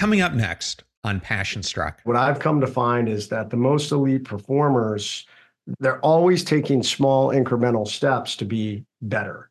Coming up next on Passion Struck. What I've come to find is that the most elite performers, they're always taking small incremental steps to be better.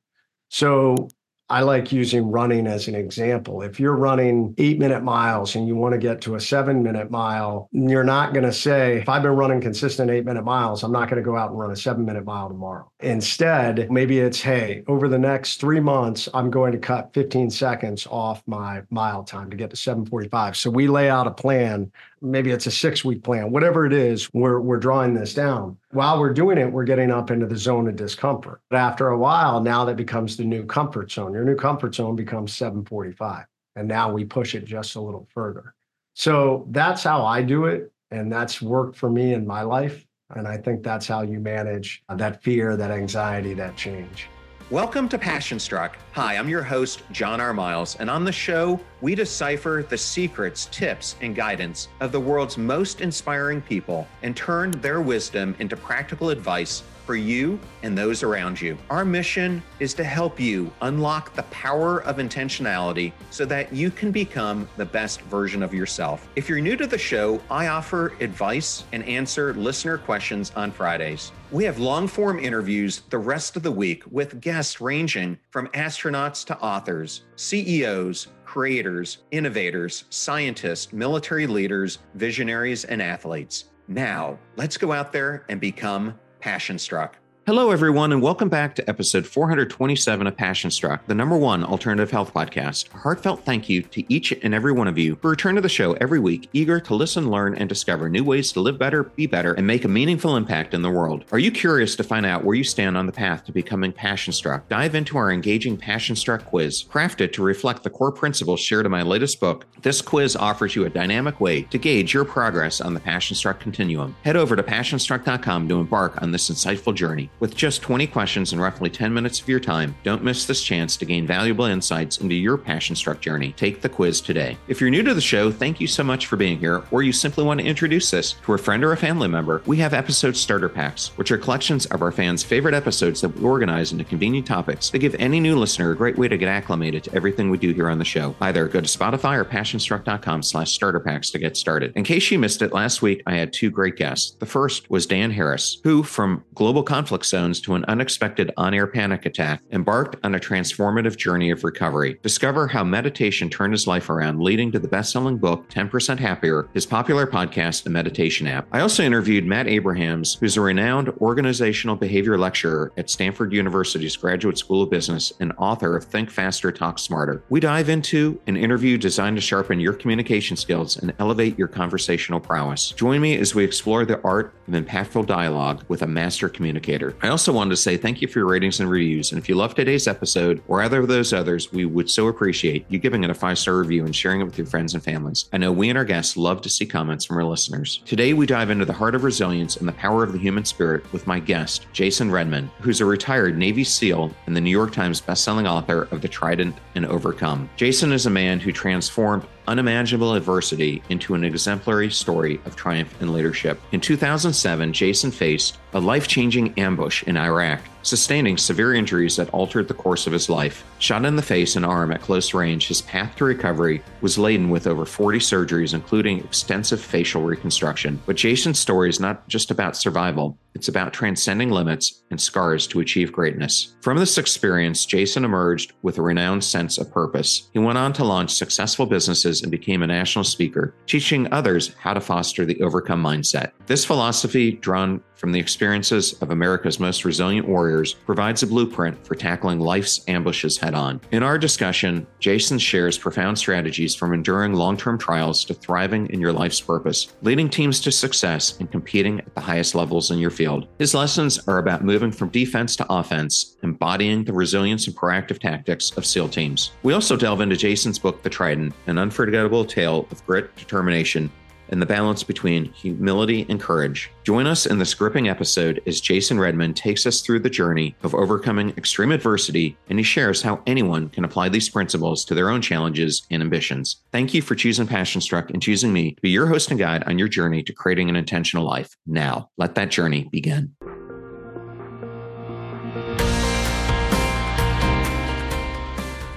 So I like using running as an example. If you're running 8-minute miles and you want to get to a 7-minute mile, you're not going to say, if I've been running consistent 8-minute miles, I'm not going to go out and run a 7-minute mile tomorrow. Instead, maybe it's, hey, over the next 3 months, I'm going to cut 15 seconds off my mile time to get to 7:45. So we lay out a plan. Maybe it's a 6-week plan, whatever it is, we're drawing this down. While we're doing it, we're getting up into the zone of discomfort. But after a while, now that becomes the new comfort zone. Your new comfort zone becomes 7:45. And now we push it just a little further. So that's how I do it. And that's worked for me in my life. And I think that's how you manage that fear, that anxiety, that change. Welcome to Passion Struck. Hi, I'm your host, John R. Miles, and on the show, we decipher the secrets, tips, and guidance of the world's most inspiring people and turn their wisdom into practical advice for you and those around you. Our mission is to help you unlock the power of intentionality so that you can become the best version of yourself. If you're new to the show, I offer advice and answer listener questions on Fridays. We have long-form interviews the rest of the week with guests ranging from astronauts to authors, CEOs, creators, innovators, scientists, military leaders, visionaries, and athletes. Now, let's go out there and become Passion Struck. Hello, everyone, and welcome back to episode 427 of Passion Struck, the #1 alternative health podcast. A heartfelt thank you to each and every one of you who return to the show every week, eager to listen, learn, and discover new ways to live better, be better, and make a meaningful impact in the world. Are you curious to find out where you stand on the path to becoming Passion Struck? Dive into our engaging Passion Struck quiz, crafted to reflect the core principles shared in my latest book. This quiz offers you a dynamic way to gauge your progress on the Passion Struck continuum. Head over to passionstruck.com to embark on this insightful journey. With just 20 questions and roughly 10 minutes of your time, don't miss this chance to gain valuable insights into your Passion Struck journey. Take the quiz today. If you're new to the show, thank you so much for being here, or you simply want to introduce this to a friend or a family member, we have episode starter packs, which are collections of our fans' favorite episodes that we organize into convenient topics that give any new listener a great way to get acclimated to everything we do here on the show. Either go to Spotify or passionstruck.com/starter packs to get started. In case you missed it, last week I had two great guests. The first was Dan Harris, who, from global conflict zones to an unexpected on-air panic attack, embarked on a transformative journey of recovery. Discover how meditation turned his life around, leading to the best-selling book, 10% Happier, his popular podcast, and meditation app. I also interviewed Matt Abrahams, who's a renowned organizational behavior lecturer at Stanford University's Graduate School of Business and author of Think Faster, Talk Smarter. We dive into an interview designed to sharpen your communication skills and elevate your conversational prowess. Join me as we explore the art of impactful dialogue with a master communicator. I also wanted to say thank you for your ratings and reviews. And if you love today's episode or either of those others, we would so appreciate you giving it a 5-star review and sharing it with your friends and families. I know we and our guests love to see comments from our listeners. Today, we dive into the heart of resilience and the power of the human spirit with my guest, Jason Redman, who's a retired Navy SEAL and the New York Times bestselling author of The Trident and Overcome. Jason is a man who transformed unimaginable adversity into an exemplary story of triumph and leadership. In 2007, Jason faced a life-changing ambush in Iraq, sustaining severe injuries that altered the course of his life. Shot in the face and arm at close range, his path to recovery was laden with over 40 surgeries, including extensive facial reconstruction. But Jason's story is not just about survival. It's about transcending limits and scars to achieve greatness. From this experience, Jason emerged with a renowned sense of purpose. He went on to launch successful businesses and became a national speaker, teaching others how to foster the overcome mindset. This philosophy, drawn from the experiences of America's most resilient warriors, provides a blueprint for tackling life's ambushes head-on. In our discussion, Jason shares profound strategies from enduring long-term trials to thriving in your life's purpose, leading teams to success and competing at the highest levels in your field. His lessons are about moving from defense to offense, embodying the resilience and proactive tactics of SEAL teams. We also delve into Jason's book, The Trident, an unforgettable tale of grit, determination, and the balance between humility and courage. Join us in this gripping episode as Jason Redman takes us through the journey of overcoming extreme adversity, and he shares how anyone can apply these principles to their own challenges and ambitions. Thank you for choosing Passion Struck and choosing me to be your host and guide on your journey to creating an intentional life. Now, let that journey begin.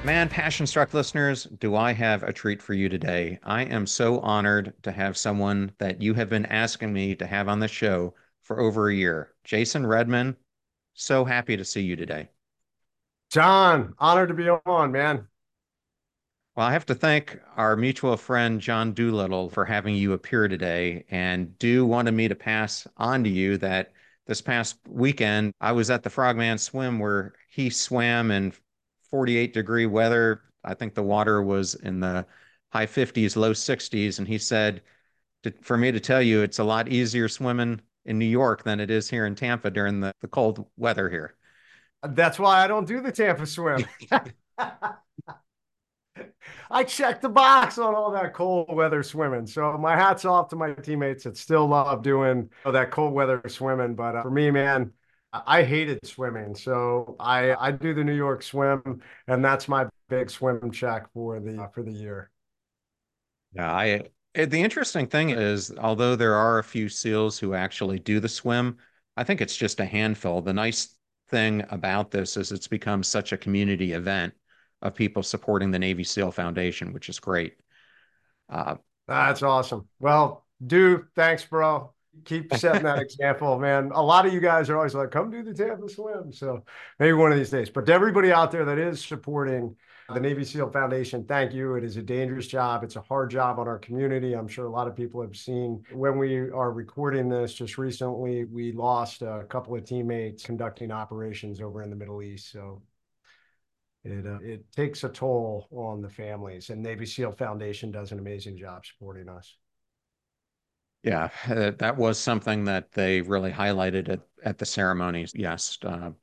Man, Passion Struck listeners, do I have a treat for you today? I am so honored to have someone that you have been asking me to have on the show for over a year. Jason Redman, so happy to see you today. John, honored to be on, man. Well, I have to thank our mutual friend John Doolittle for having you appear today. And Do wanted me to pass on to you that this past weekend I was at the Frogman Swim where he swam in 48-degree weather. I think the water was in the high 50s, low 60s. And he said, for me to tell you, it's a lot easier swimming in New York than it is here in Tampa during the cold weather here. That's why I don't do the Tampa swim. I checked the box on all that cold weather swimming. So my hat's off to my teammates that still love doing that cold weather swimming. But for me, man, I hated swimming. So I do the New York swim, and that's my big swim check for the year. Yeah, the interesting thing is, although there are a few SEALs who actually do the swim, I think it's just a handful. The nice thing about this is it's become such a community event of people supporting the Navy SEAL Foundation, which is great. That's awesome. Well, dude, thanks, bro. Keep setting that example, man. A lot of you guys are always like, come do the Tampa swim. So maybe one of these days. But to everybody out there that is supporting the Navy SEAL Foundation, thank you. It is a dangerous job. It's a hard job on our community. I'm sure a lot of people have seen when we are recording this just recently, we lost a couple of teammates conducting operations over in the Middle East. So it takes a toll on the families, and Navy SEAL Foundation does an amazing job supporting us. Yeah, that was something that they really highlighted at the ceremonies. Yes,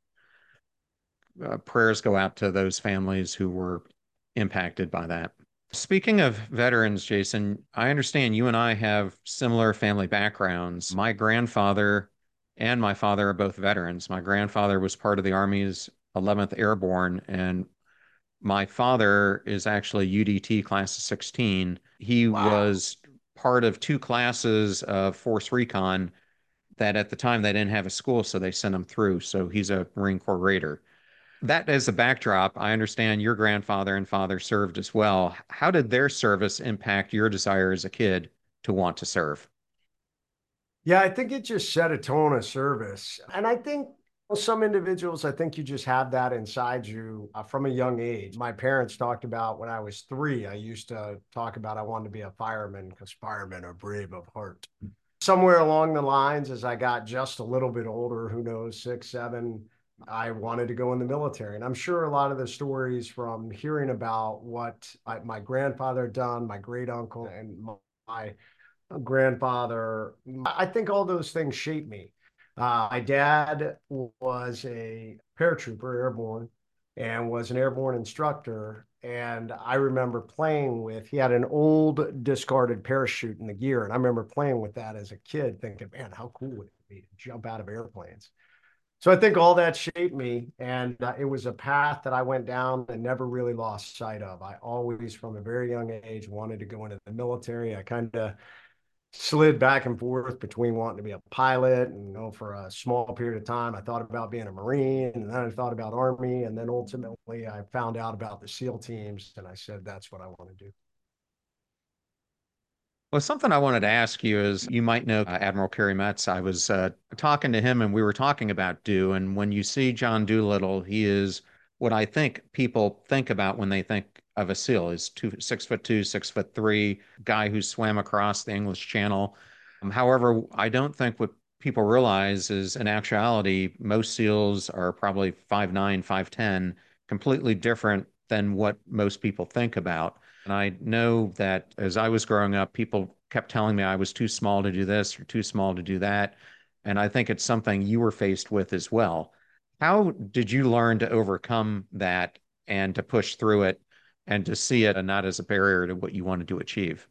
prayers go out to those families who were impacted by that. Speaking of veterans, Jason, I understand you and I have similar family backgrounds. My grandfather and my father are both veterans. My grandfather was part of the Army's 11th Airborne, and my father is actually UDT class of 16. He was part of two classes of Force Recon that at the time they didn't have a school, so they sent him through. So he's a Marine Corps Raider. That as a backdrop, I understand your grandfather and father served as well. How did their service impact your desire as a kid to want to serve? Yeah, I think it just set a tone of service. And I think some individuals, I think you just have that inside you from a young age. My parents talked about when I was 3, I used to talk about I wanted to be a fireman because firemen are brave of heart. Somewhere along the lines, as I got just a little bit older, who knows, 6, 7, I wanted to go in the military. And I'm sure a lot of the stories from hearing about what my grandfather had done, my great uncle, and my grandfather, I think all those things shaped me. My dad was a paratrooper, airborne, and was an airborne instructor. And I remember playing with, he had an old discarded parachute in the gear. And I remember playing with that as a kid, thinking, man, how cool would it be to jump out of airplanes? So I think all that shaped me. And it was a path that I went down and never really lost sight of. I always, from a very young age, wanted to go into the military. I kind of slid back and forth between wanting to be a pilot and, for a small period of time, I thought about being a Marine, and then I thought about Army. And then ultimately I found out about the SEAL teams, and I said, that's what I want to do. Well, something I wanted to ask you is you might know Admiral Kerry Metz. I was talking to him and we were talking about Do. And when you see John Doolittle, he is what I think people think about when they think of a SEAL is 6'2", 6'3" guy who swam across the English Channel. However, I don't think what people realize is in actuality, most SEALs are probably 5'9", 5'10", completely different than what most people think about. And I know that as I was growing up, people kept telling me I was too small to do this or too small to do that. And I think it's something you were faced with as well. How did you learn to overcome that and to push through it and to see it and not as a barrier to what you wanted to achieve?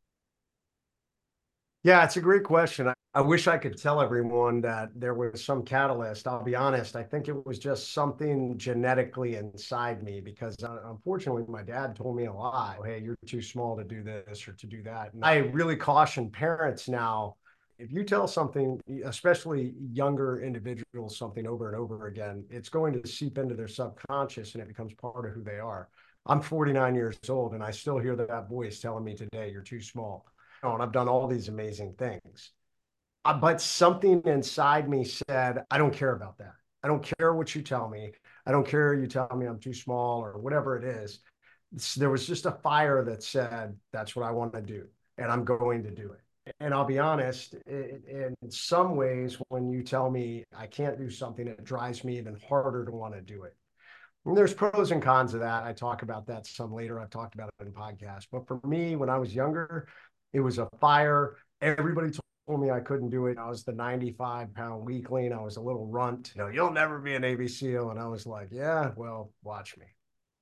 Yeah, it's a great question. I wish I could tell everyone that there was some catalyst. I'll be honest, I think it was just something genetically inside me because unfortunately, my dad told me a lot. Hey, you're too small to do this or to do that. And I really caution parents now, if you tell something, especially younger individuals, something over and over again, it's going to seep into their subconscious and it becomes part of who they are. I'm 49 years old and I still hear that voice telling me today, you're too small. Oh, and I've done all these amazing things. But something inside me said, I don't care about that. I don't care what you tell me. I don't care you tell me I'm too small or whatever it is. There was just a fire that said, that's what I want to do. And I'm going to do it. And I'll be honest, in some ways, when you tell me I can't do something, it drives me even harder to want to do it. And there's pros and cons of that. I talk about that some later. I've talked about it in podcasts. But for me, when I was younger, it was a fire. Everybody told me I couldn't do it. I was the 95-pound weakling. I was a little runt. You'll never be a Navy SEAL. And I was like, yeah, well, watch me.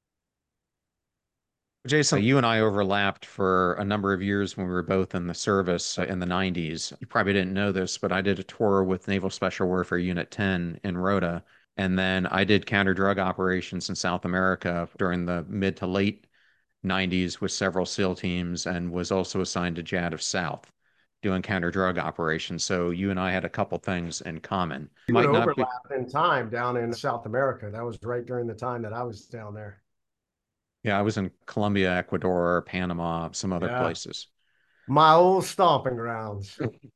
Jason, you and I overlapped for a number of years when we were both in the service in the 90s. You probably didn't know this, but I did a tour with Naval Special Warfare Unit 10 in Rota. And then I did counter drug operations in South America during the mid to late 90s with several SEAL teams and was also assigned to JADF South doing counter drug operations. So you and I had a couple things in common. We would Might not be. overlap in time down in South America. That was right during the time that I was down there. Yeah, I was in Colombia, Ecuador, Panama, some other Yeah, places. my old stomping grounds.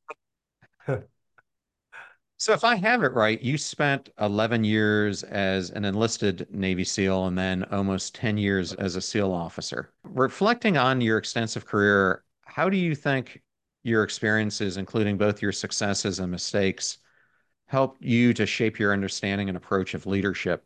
So if I have it right, you spent 11 years as an enlisted Navy SEAL and then almost 10 years as a SEAL officer. Reflecting on your extensive career, how do you think your experiences, including both your successes and mistakes, helped you to shape your understanding and approach of leadership?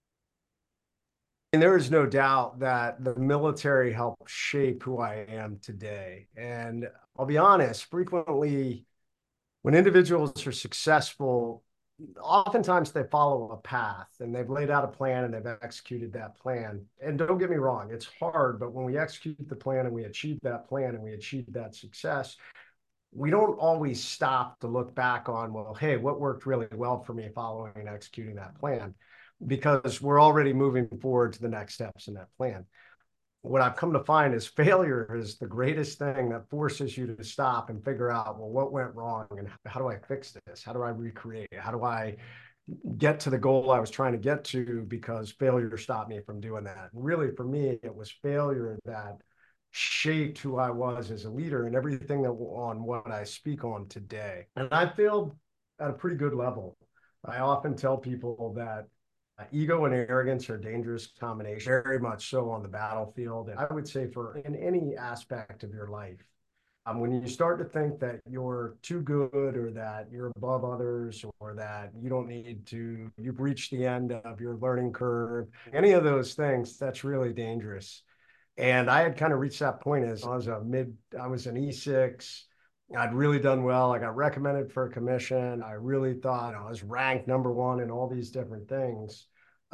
And there is no doubt that the military helped shape who I am today. And I'll be honest, frequently when individuals are successful, oftentimes they follow a path and they've laid out a plan and they've executed that plan. And don't get me wrong, it's hard, but when we execute the plan and we achieve that plan and we achieve that success, we don't always stop to look back on, well, hey, what worked really well for me following and executing that plan? Because we're already moving forward to the next steps in that plan. What I've come to find is failure is the greatest thing that forces you to stop and figure out, well, what went wrong and how do I fix this? How do I recreate it? How do I get to the goal I was trying to get to, because failure stopped me from doing that. And really, for me, it was failure that shaped who I was as a leader and everything that on what I speak on today. And I failed at a pretty good level. I often tell people that ego and arrogance are a dangerous combination, very much so on the battlefield. And I would say for in any aspect of your life, when you start to think that you're too good or that you're above others or that you don't need to, you've reached the end of your learning curve, any of those things, that's really dangerous. And I had kind of reached that point as I was an E6. I'd really done well. I got recommended for a commission. I really thought I was ranked #1 in all these different things.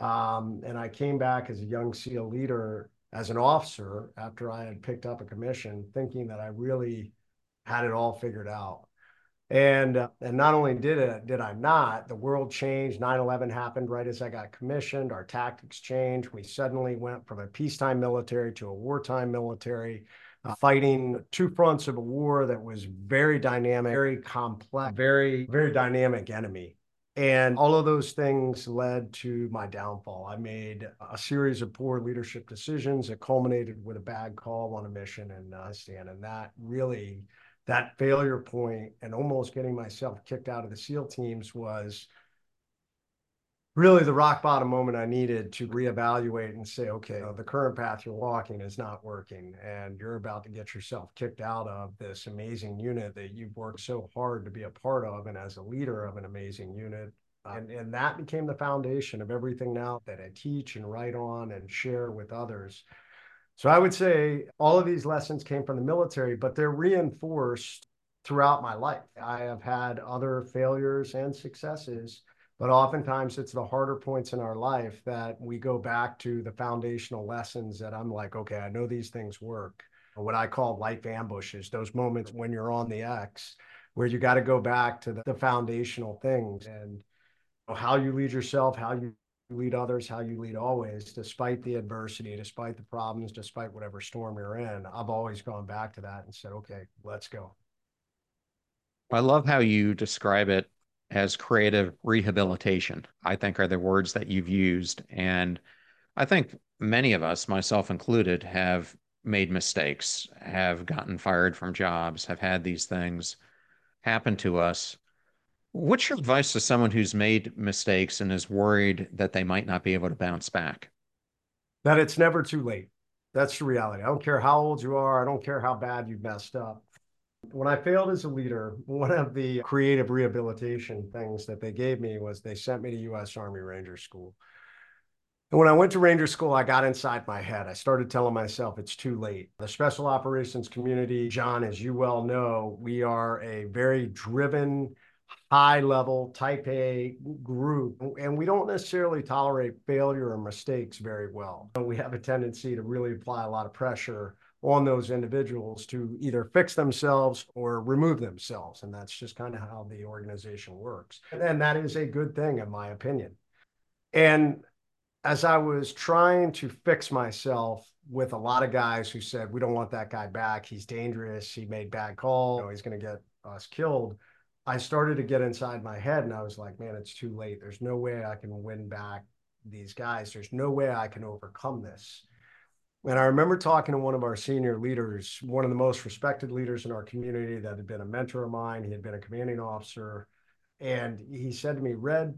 And I came back as a young SEAL leader, as an officer, after I had picked up a commission, thinking that I really had it all figured out. And not only did I not, the world changed. 9/11 happened right as I got commissioned. Our tactics changed. We suddenly went from a peacetime military to a wartime military, fighting two fronts of a war that was very dynamic, very complex, very, very dynamic enemy. And all of those things led to my downfall. I made a series of poor leadership decisions that culminated with a bad call on a mission in Afghanistan. And that really, that failure point and almost getting myself kicked out of the SEAL teams was really the rock bottom moment I needed to reevaluate and say, okay, the current path you're walking is not working, and you're about to get yourself kicked out of this amazing unit that you've worked so hard to be a part of, and as a leader of an amazing unit. And that became the foundation of everything now that I teach and write on and share with others. So I would say all of these lessons came from the military, but they're reinforced throughout my life. I have had other failures and successes, but oftentimes it's the harder points in our life that we go back to the foundational lessons that I'm like, okay, I know these things work. What I call life ambushes, those moments when you're on the X, where you got to go back to the foundational things and how you lead yourself, how you lead others, how you lead always, despite the adversity, despite the problems, despite whatever storm you're in. I've always gone back to that and said, okay, let's go. I love how you describe it as creative rehabilitation, I think are the words that you've used. And I think many of us, myself included, have made mistakes, have gotten fired from jobs, have had these things happen to us. What's your advice to someone who's made mistakes and is worried that they might not be able to bounce back? That it's never too late. That's the reality. I don't care how old you are. I don't care how bad you've messed up. When I failed as a leader, one of the creative rehabilitation things that they gave me was they sent me to U.S. Army Ranger School. And when I went to Ranger School, I got inside my head. I started telling myself it's too late. The special operations community, John, as you well know, we are a very driven, high level type A group, and we don't necessarily tolerate failure or mistakes very well. We have a tendency to really apply a lot of pressure on those individuals to either fix themselves or remove themselves. And that's just kind of how the organization works. And that is a good thing, in my opinion. And as I was trying to fix myself with a lot of guys who said, we don't want that guy back. He's dangerous. He made bad calls. You know, he's going to get us killed. I started to get inside my head and I was like, man, it's too late. There's no way I can win back these guys. There's no way I can overcome this. And I remember talking to one of our senior leaders, one of the most respected leaders in our community that had been a mentor of mine. He had been a commanding officer. And he said to me, Red,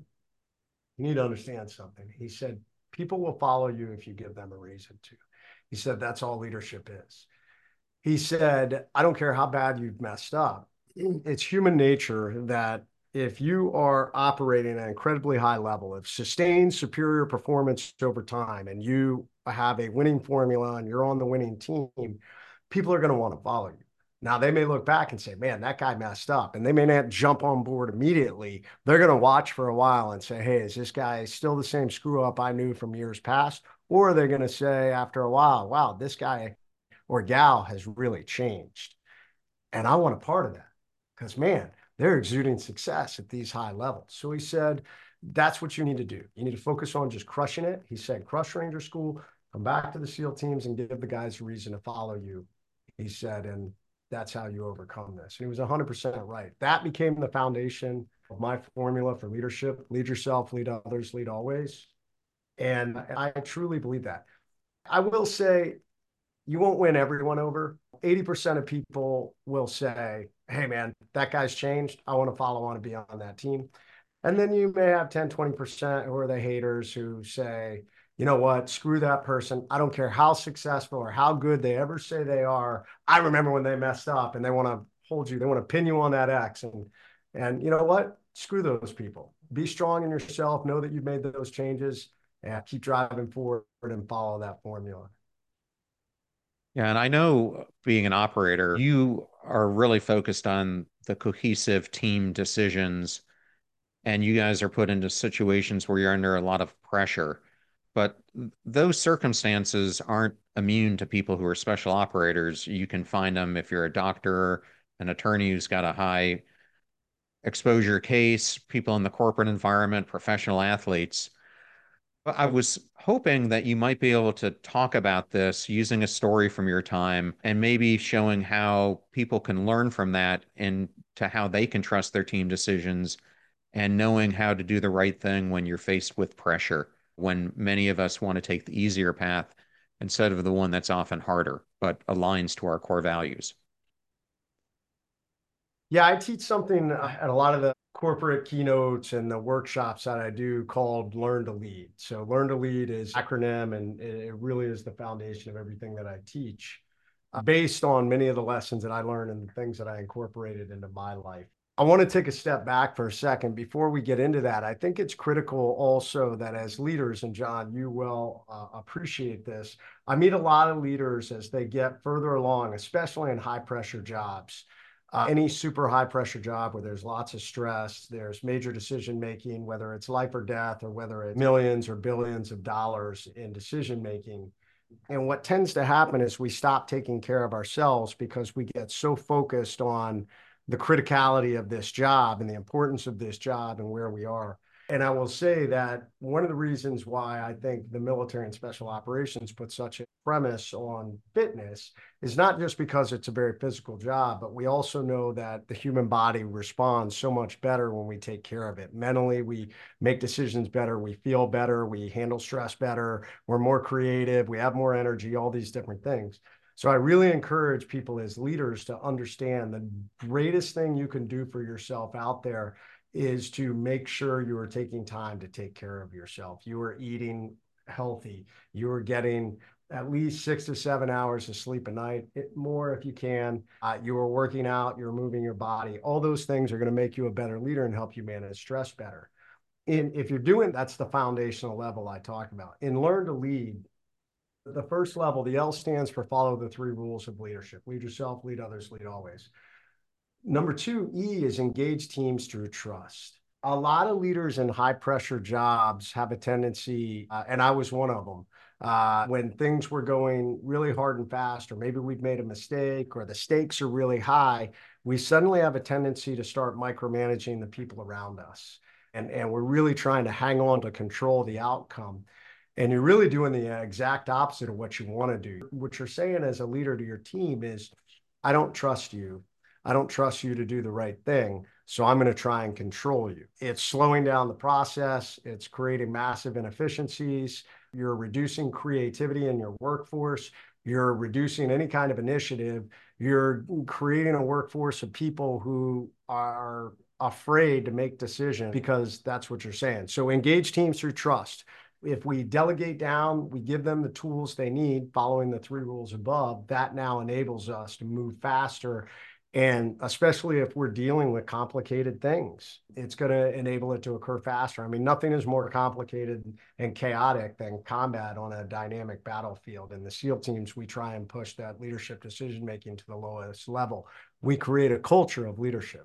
you need to understand something. He said, people will follow you if you give them a reason to. He said, that's all leadership is. He said, I don't care how bad you've messed up. It's human nature that if you are operating at an incredibly high level of sustained superior performance over time and you have a winning formula and you're on the winning team, people are going to want to follow you. Now, they may look back and say, man, that guy messed up. And they may not jump on board immediately. They're going to watch for a while and say, hey, is this guy still the same screw up I knew from years past? Or are they going to say after a while, wow, this guy or gal has really changed. And I want a part of that because, man, they're exuding success at these high levels. So he said, that's what you need to do. You need to focus on just crushing it. He said, crush Ranger School, come back to the SEAL teams and give the guys a reason to follow you. He said, and that's how you overcome this. And he was 100% right. That became the foundation of my formula for leadership. Lead yourself, lead others, lead always. And I truly believe that. I will say, you won't win everyone over. 80% of people will say, hey, man, that guy's changed. I want to follow on and be on that team. And then you may have 10, 20% who are the haters who say, you know what, screw that person. I don't care how successful or how good they ever say they are. I remember when they messed up and they want to hold you. They want to pin you on that X. And you know what? Screw those people. Be strong in yourself. Know that you've made those changes and keep driving forward and follow that formula. Yeah, and I know being an operator, you are really focused on the cohesive team decisions, and you guys are put into situations where you're under a lot of pressure. But those circumstances aren't immune to people who are special operators. You can find them if you're a doctor, an attorney who's got a high exposure case, people in the corporate environment, professional athletes. I was hoping that you might be able to talk about this using a story from your time and maybe showing how people can learn from that and to how they can trust their team decisions and knowing how to do the right thing when you're faced with pressure, when many of us want to take the easier path instead of the one that's often harder, but aligns to our core values. Yeah, I teach something at a lot of the corporate keynotes and the workshops that I do called Learn to Lead. So Learn to Lead is an acronym, and it really is the foundation of everything that I teach, based on many of the lessons that I learned and the things that I incorporated into my life. I want to take a step back for a second before we get into that. I think it's critical also that as leaders, and John, you will appreciate this, I meet a lot of leaders as they get further along, especially in high pressure jobs. Any super high pressure job where there's lots of stress, there's major decision making, whether it's life or death, or whether it's millions or billions of dollars in decision making. And what tends to happen is we stop taking care of ourselves because we get so focused on the criticality of this job and the importance of this job and where we are. And I will say that one of the reasons why I think the military and special operations put such a premise on fitness is not just because it's a very physical job, but we also know that the human body responds so much better when we take care of it. Mentally, we make decisions better, we feel better, we handle stress better, we're more creative, we have more energy, all these different things. So I really encourage people as leaders to understand the greatest thing you can do for yourself out there is to make sure you are taking time to take care of yourself. You are eating healthy. You are getting at least 6 to 7 hours of sleep a night, more if you can. You are working out, you're moving your body. All those things are going to make you a better leader and help you manage stress better. And if you're doing, that's the foundational level I talk about. In Learn to Lead, the first level, the L stands for follow the 3 rules of leadership. Lead yourself, lead others, lead always. Number 2, E, is engage teams through trust. A lot of leaders in high pressure jobs have a tendency, and I was one of them, when things were going really hard and fast, or maybe we've made a mistake, or the stakes are really high, we suddenly have a tendency to start micromanaging the people around us. And we're really trying to hang on to control the outcome. And you're really doing the exact opposite of what you want to do. What you're saying as a leader to your team is, I don't trust you. I don't trust you to do the right thing, so I'm going to try and control you. It's slowing down the process. It's creating massive inefficiencies. You're reducing creativity in your workforce. You're reducing any kind of initiative. You're creating a workforce of people who are afraid to make decisions because that's what you're saying. So engage teams through trust. If we delegate down, we give them the tools they need, following the 3 rules above, that now enables us to move faster. And especially if we're dealing with complicated things, it's going to enable it to occur faster. I mean, nothing is more complicated and chaotic than combat on a dynamic battlefield. In the SEAL teams, we try and push that leadership decision-making to the lowest level. We create a culture of leadership.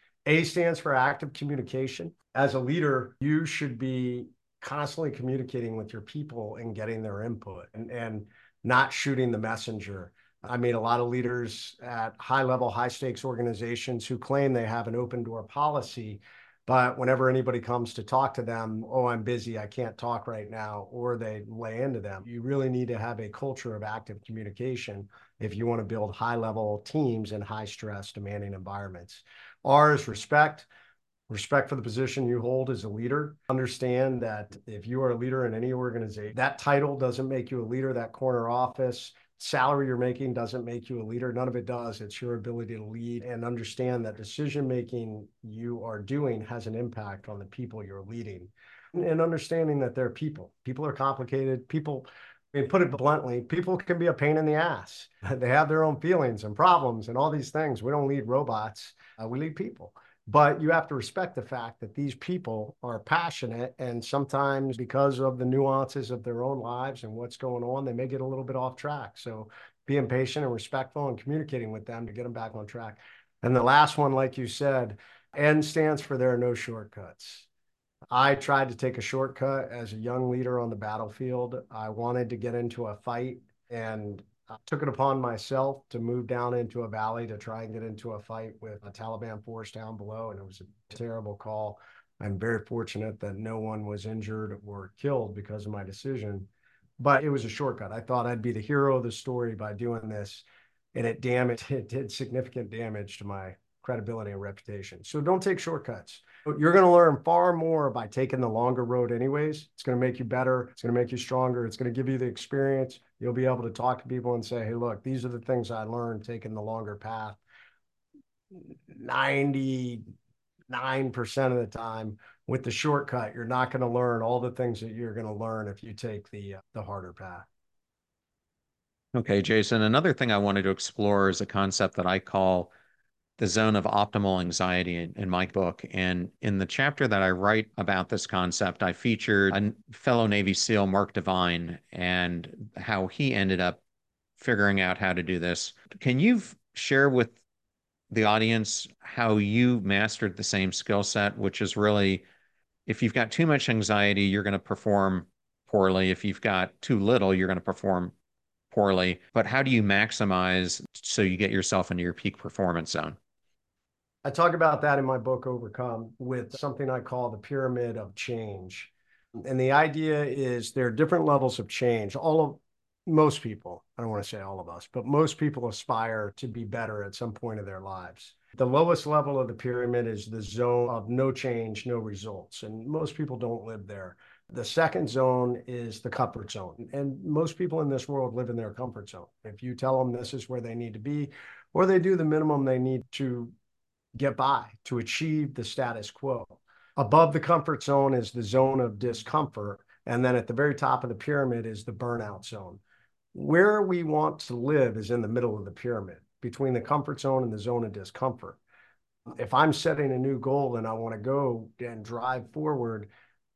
A stands for active communication. As a leader, you should be constantly communicating with your people and getting their input and not shooting the messenger. I meet a lot of leaders at high level, high stakes organizations who claim they have an open door policy, but whenever anybody comes to talk to them, oh, I'm busy, I can't talk right now, or they lay into them. You really need to have a culture of active communication if you want to build high level teams in high stress, demanding environments. R is respect. Respect for the position you hold as a leader. Understand that if you are a leader in any organization, that title doesn't make you a leader, that corner office salary you're making doesn't make you a leader. None of it does. It's your ability to lead, and understand that decision-making you are doing has an impact on the people you're leading. And understanding that they're people. People are complicated. People, I mean, put it bluntly, people can be a pain in the ass. They have their own feelings and problems and all these things. We don't lead robots. We lead people. But you have to respect the fact that these people are passionate, and sometimes because of the nuances of their own lives and what's going on, they may get a little bit off track. So being patient and respectful and communicating with them to get them back on track. And the last one, like you said, N stands for there are no shortcuts. I tried to take a shortcut as a young leader on the battlefield. I wanted to get into a fight, and I took it upon myself to move down into a valley to try and get into a fight with a Taliban force down below, and it was a terrible call. I'm very fortunate that no one was injured or killed because of my decision, but it was a shortcut. I thought I'd be the hero of the story by doing this, and it did significant damage to my credibility and reputation. So don't take shortcuts. You're going to learn far more by taking the longer road anyways. It's going to make you better. It's going to make you stronger. It's going to give you the experience. You'll be able to talk to people and say, hey, look, these are the things I learned taking the longer path. 99% of the time with the shortcut, you're not going to learn all the things that you're going to learn if you take the harder path. Okay, Jason, another thing I wanted to explore is a concept that I call the zone of optimal anxiety in my book. And in the chapter that I write about this concept, I featured a fellow Navy SEAL, Mark Devine, and how he ended up figuring out how to do this. Can you share with the audience how you mastered the same skill set, which is really, if you've got too much anxiety, you're going to perform poorly. If you've got too little, you're going to perform poorly. But how do you maximize so you get yourself into your peak performance zone? I talk about that in my book, Overcome, with something I call the pyramid of change. And the idea is there are different levels of change. Most people, I don't want to say all of us, but most people aspire to be better at some point of their lives. The lowest level of the pyramid is the zone of no change, no results. And most people don't live there. The second zone is the comfort zone. And most people in this world live in their comfort zone. If you tell them this is where they need to be, or they do the minimum they need to get by, to achieve the status quo. Above the comfort zone is the zone of discomfort. And then at the very top of the pyramid is the burnout zone. Where we want to live is in the middle of the pyramid, between the comfort zone and the zone of discomfort. If I'm setting a new goal and I want to go and drive forward,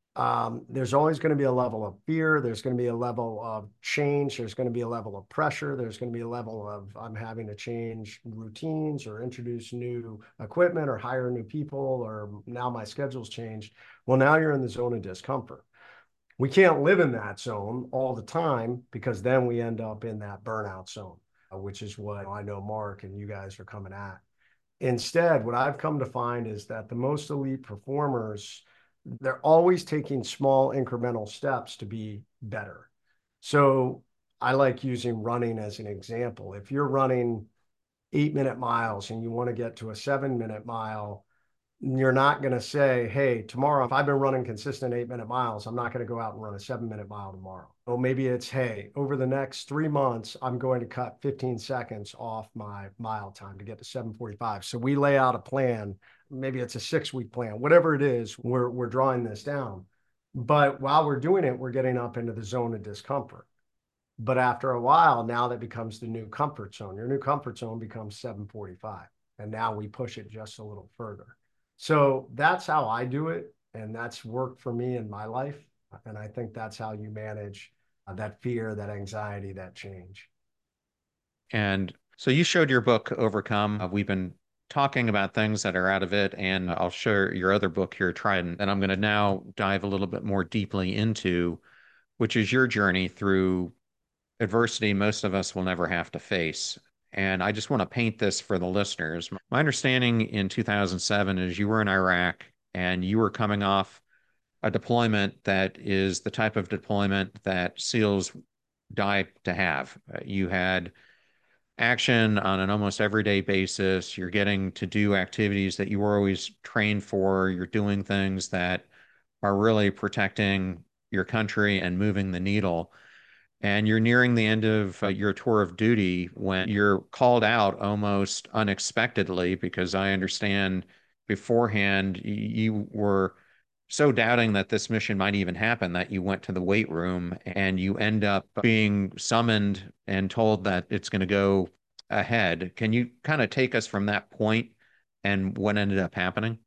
there's always going to be a level of fear. There's going to be a level of change. There's going to be a level of pressure. There's going to be a level of I'm having to change routines or introduce new equipment or hire new people, or now my schedule's changed. Well, now you're in the zone of discomfort. We can't live in that zone all the time, because then we end up in that burnout zone, which is what I know Mark and you guys are coming at. Instead, what I've come to find is that the most elite performers, they're always taking small incremental steps to be better. So I like using running as an example. If you're running 8-minute miles and you want to get to a 7-minute mile, you're not going to say, hey, tomorrow, if I've been running consistent 8-minute miles, I'm not going to go out and run a 7-minute mile tomorrow. Or maybe it's, hey, over the next 3 months, I'm going to cut 15 seconds off my mile time to get to 7:45. So we lay out a plan. Maybe it's a 6-week plan, whatever it is, we're drawing this down. But while we're doing it, we're getting up into the zone of discomfort. But after a while, now that becomes the new comfort zone. Your new comfort zone becomes 7:45. And now we push it just a little further. So that's how I do it. And that's worked for me in my life. And I think that's how you manage that fear, that anxiety, that change. And so you showed your book, Overcome. We've been talking about things that are out of it, and I'll share your other book here, Trident. And I'm going to now dive a little bit more deeply into, which is your journey through adversity most of us will never have to face. And I just want to paint this for the listeners. My understanding in 2007 is you were in Iraq and you were coming off a deployment that is the type of deployment that SEALs die to have. You had action on an almost everyday basis. You're getting to do activities that you were always trained for. You're doing things that are really protecting your country and moving the needle. And you're nearing the end of your tour of duty when you're called out almost unexpectedly, because I understand beforehand you were so doubting that this mission might even happen that you went to the weight room and you end up being summoned and told that it's going to go ahead. Can you kind of take us from that point and what ended up happening?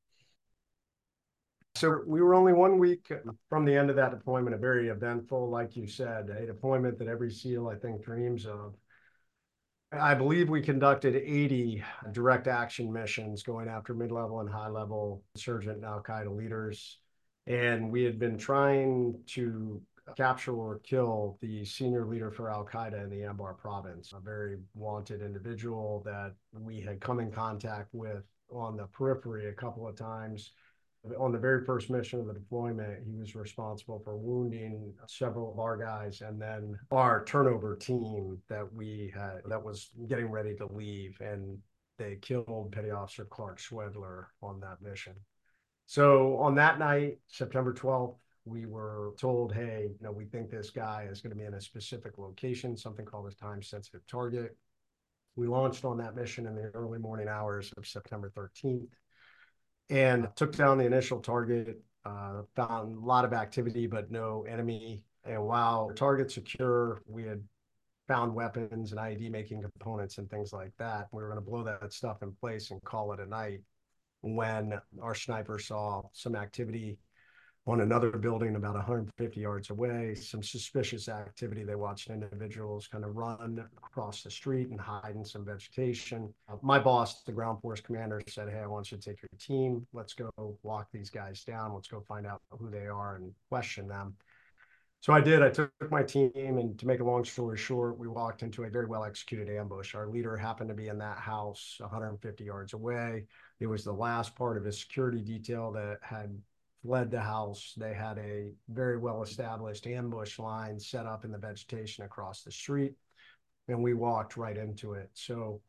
So we were only 1 week from the end of that deployment, a very eventful, like you said, a deployment that every SEAL, I think, dreams of. I believe we conducted 80 direct action missions going after mid-level and high-level insurgent and Al-Qaeda leaders. And we had been trying to capture or kill the senior leader for Al-Qaeda in the Anbar province, a very wanted individual that we had come in contact with on the periphery a couple of times. On the very first mission of the deployment, he was responsible for wounding several of our guys, and then our turnover team that we had that was getting ready to leave, and they killed Petty Officer Clark Swedler on that mission. So on that night, September 12th, we were told, hey, we think this guy is going to be in a specific location, something called a time-sensitive target. We launched on that mission in the early morning hours of September 13th. And took down the initial target, found a lot of activity, but no enemy. And while the target secure, we had found weapons and IED making components and things like that. We were going to blow that stuff in place and call it a night when our sniper saw some activity on another building about 150 yards away, some suspicious activity. They watched individuals kind of run across the street and hide in some vegetation. My boss, the ground force commander, said, hey, I want you to take your team. Let's go walk these guys down. Let's go find out who they are and question them. So I did. I took my team, and to make a long story short, we walked into a very well executed ambush. Our leader happened to be in that house 150 yards away. It was the last part of his security detail that had fled the house. They had a very well established ambush line set up in the vegetation across the street, and we walked right into it. So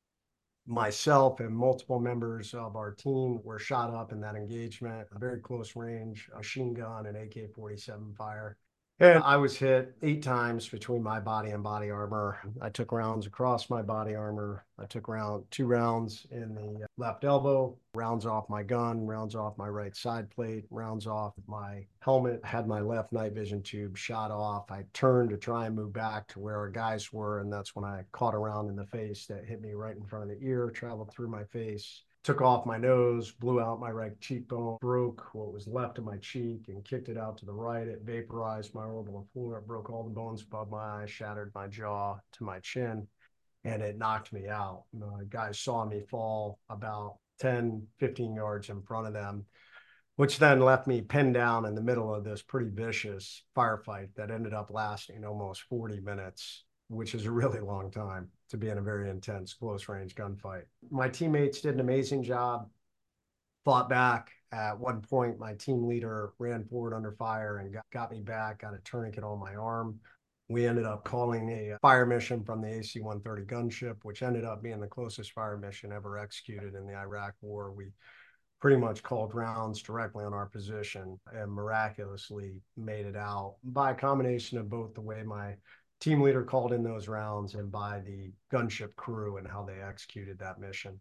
myself and multiple members of our team were shot up in that engagement, a very close range, a machine gun and AK-47 fire. And I was hit 8 times between my body and body armor. I took rounds across my body armor. I took 2 rounds in the left elbow, rounds off my gun, rounds off my right side plate, rounds off my helmet, had my left night vision tube shot off. I turned to try and move back to where our guys were, and that's when I caught a round in the face that hit me right in front of the ear, traveled through my face, took off my nose, blew out my right cheekbone, broke what was left of my cheek and kicked it out to the right. It vaporized my orbital floor. It broke all the bones above my eyes, shattered my jaw to my chin, and it knocked me out. The guys saw me fall about 10, 15 yards in front of them, which then left me pinned down in the middle of this pretty vicious firefight that ended up lasting almost 40 minutes, which is a really long time to be in a very intense close range gunfight. My teammates did an amazing job, fought back. At one point, my team leader ran forward under fire and got me back, got a tourniquet on my arm. We ended up calling a fire mission from the AC-130 gunship, which ended up being the closest fire mission ever executed in the Iraq War. We pretty much called rounds directly on our position and miraculously made it out by a combination of both the way my team leader called in those rounds and by the gunship crew and how they executed that mission.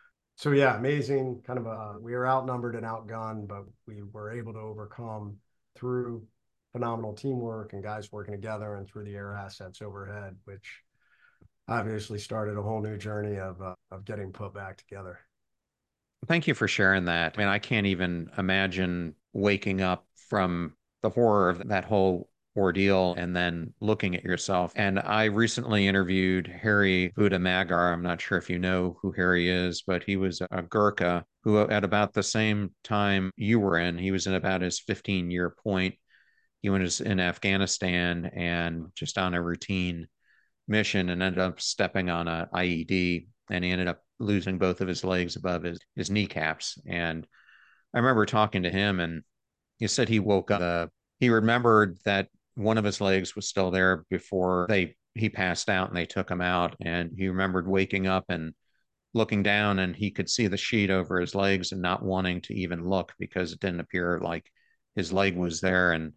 So yeah, amazing. We were outnumbered and outgunned, but we were able to overcome through phenomenal teamwork and guys working together and through the air assets overhead, which obviously started a whole new journey of getting put back together. Thank you for sharing that. I mean, I can't even imagine waking up from the horror of that whole ordeal and then looking at yourself. And I recently interviewed Harry Budamagar. I'm not sure if you know who Harry is, but he was a Gurkha who, at about the same time you were in, he was in about his 15-year point. He was in Afghanistan and just on a routine mission and ended up stepping on a IED, and he ended up losing both of his legs above his kneecaps. And I remember talking to him, and he said he woke up, he remembered that one of his legs was still there before he passed out and they took him out. And he remembered waking up and looking down, and he could see the sheet over his legs and not wanting to even look because it didn't appear like his leg was there. And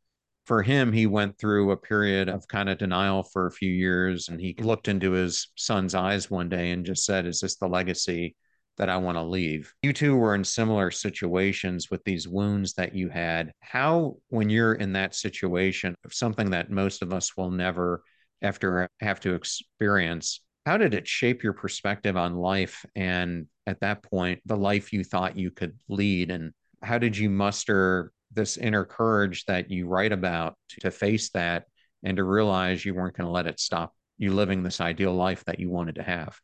for him, he went through a period of kind of denial for a few years, and he looked into his son's eyes one day and just said, "Is this the legacy that I want to leave?" You two were in similar situations with these wounds that you had. How, when you're in that situation, something that most of us will never after have to experience, how did it shape your perspective on life? And at that point, the life you thought you could lead, and how did you muster this inner courage that you write about to face that and to realize you weren't going to let it stop you living this ideal life that you wanted to have?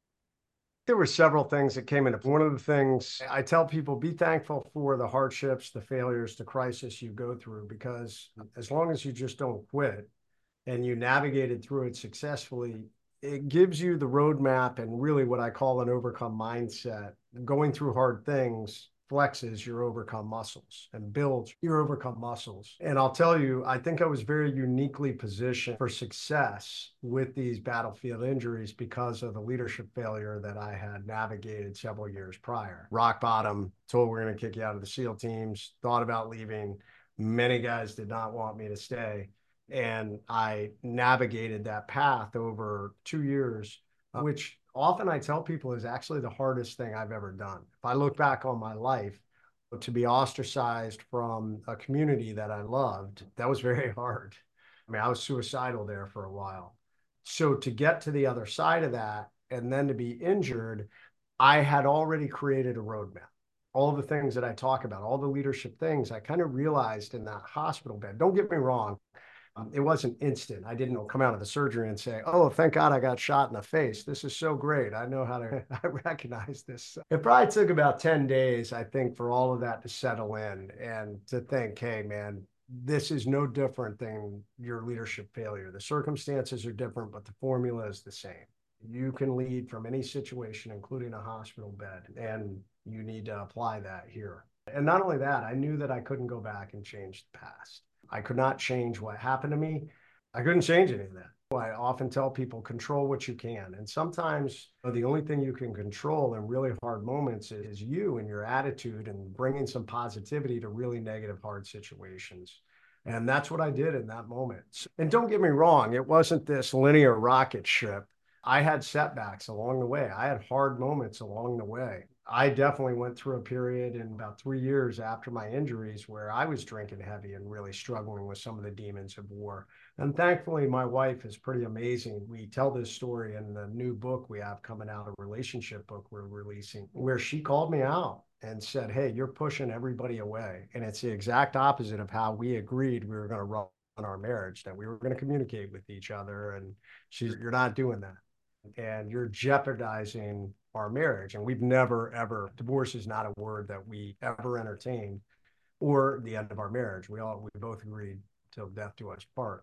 There were several things that came into. One of the things I tell people, be thankful for the hardships, the failures, the crisis you go through, because as long as you just don't quit and you navigated through it successfully, it gives you the roadmap and really what I call an overcome mindset. Going through hard things flexes your overcome muscles and builds your overcome muscles. And I'll tell you, I think I was very uniquely positioned for success with these battlefield injuries because of the leadership failure that I had navigated several years prior. Rock bottom, told we're going to kick you out of the SEAL teams, thought about leaving. Many guys did not want me to stay. And I navigated that path over 2 years, which often I tell people is actually the hardest thing I've ever done. If I look back on my life, to be ostracized from a community that I loved, that was very hard. I mean, I was suicidal there for a while. So to get to the other side of that and then to be injured, I had already created a roadmap. All the things that I talk about, all the leadership things, I kind of realized in that hospital bed. Don't get me wrong. It wasn't instant. I didn't come out of the surgery and say, "Oh, thank God I got shot in the face. This is so great. I know how to, I recognize this." It probably took about 10 days, I think, for all of that to settle in and to think, hey, man, this is no different than your leadership failure. The circumstances are different, but the formula is the same. You can lead from any situation, including a hospital bed, and you need to apply that here. And not only that, I knew that I couldn't go back and change the past. I could not change what happened to me. I couldn't change any of that. I often tell people, control what you can. And sometimes the only thing you can control in really hard moments is you and your attitude and bringing some positivity to really negative, hard situations. And that's what I did in that moment. And don't get me wrong, it wasn't this linear rocket ship. I had setbacks along the way. I had hard moments along the way. I definitely went through a period in about 3 years after my injuries where I was drinking heavy and really struggling with some of the demons of war. And thankfully, my wife is pretty amazing. We tell this story in the new book we have coming out, a relationship book we're releasing, where she called me out and said, hey, you're pushing everybody away. And it's the exact opposite of how we agreed we were going to run our marriage, that we were going to communicate with each other. And you're not doing that. And you're jeopardizing our marriage. And we've never, ever, divorce is not a word that we ever entertained, or the end of our marriage. We both agreed till death do us part.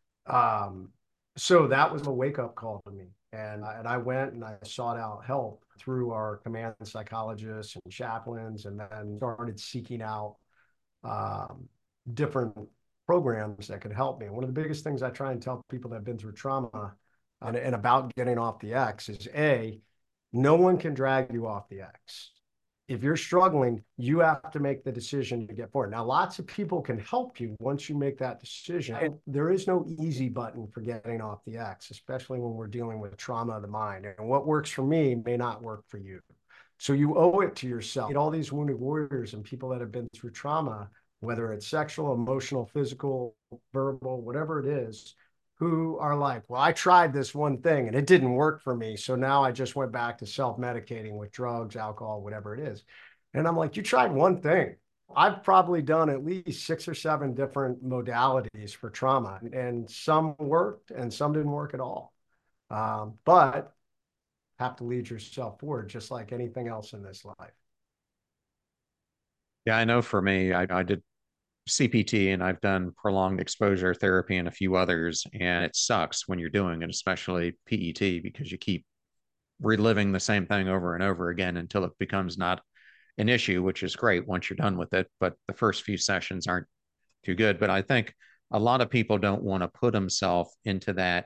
So that was a wake-up call to me. And I went and I sought out help through our command psychologists and chaplains, and then started seeking out different programs that could help me. One of the biggest things I try and tell people that have been through trauma and about getting off the X is no one can drag you off the X. If you're struggling, you have to make the decision to get forward. Now, lots of people can help you once you make that decision. And there is no easy button for getting off the X, especially when we're dealing with trauma of the mind. And what works for me may not work for you. So you owe it to yourself. All these wounded warriors and people that have been through trauma, whether it's sexual, emotional, physical, verbal, whatever it is, who are like, well, I tried this one thing and it didn't work for me. So now I just went back to self-medicating with drugs, alcohol, whatever it is. And I'm like, you tried one thing. I've probably done at least 6 or 7 different modalities for trauma, and some worked and some didn't work at all. But have to lead yourself forward, just like anything else in this life. Yeah, I know for me, I did CPT and I've done prolonged exposure therapy and a few others. And it sucks when you're doing it, especially PET, because you keep reliving the same thing over and over again until it becomes not an issue, which is great once you're done with it. But the first few sessions aren't too good. But I think a lot of people don't want to put themselves into that